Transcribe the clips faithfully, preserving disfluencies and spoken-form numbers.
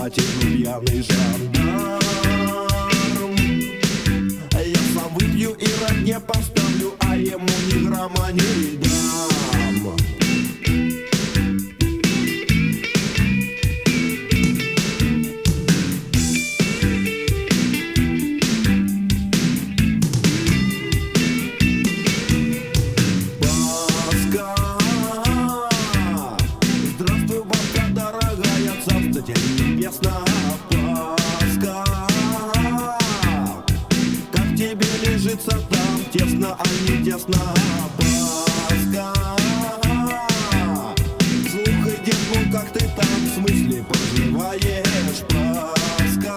матину пьяный жандарм. Я сам выпью и родне поставлю, а ему ни грамма не дам. Небесная Пасха, как тебе лежится там, тесно, а не тесно, Пасха. Слухай, детку, как ты там, в смысле поживаешь, Пасха?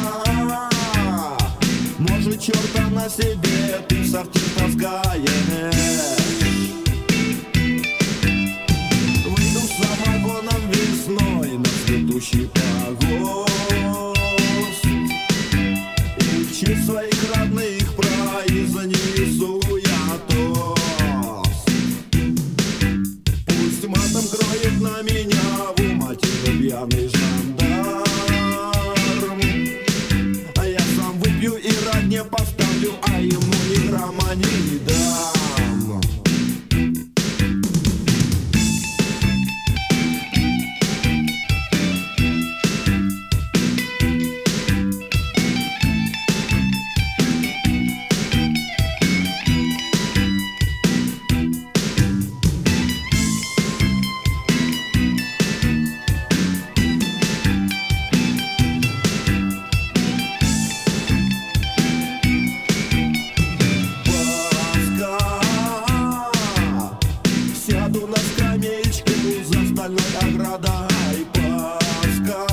Может, черта на себе ты в сортир таскаешь? Выйду с самогоном весной на цветущий погост и в честь своих родных произнесу я тост. Пусть матом кроет на меня в уматину пьяный жандарм, а я сам выпью и родне поставлю, а ему ни грамма не дам. Сяду на скамеечку за стальной оградой, Пасха.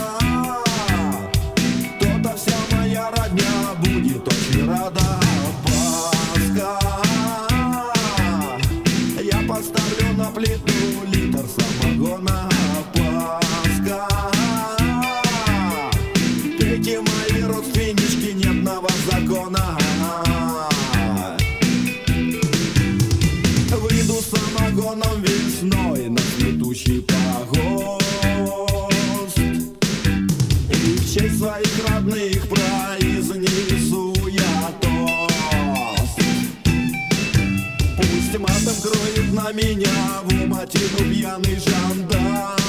То-то вся моя родня будет очень рада, Пасха. Я поставлю на плиту литр самогона, Пасха. Эти мои родственнички, нет на вас закона. Выйду с самогоном весной на цветущий погост и в честь своих родных произнесу я тост. Пусть матом кроет на меня в уматину пьяный жандарм,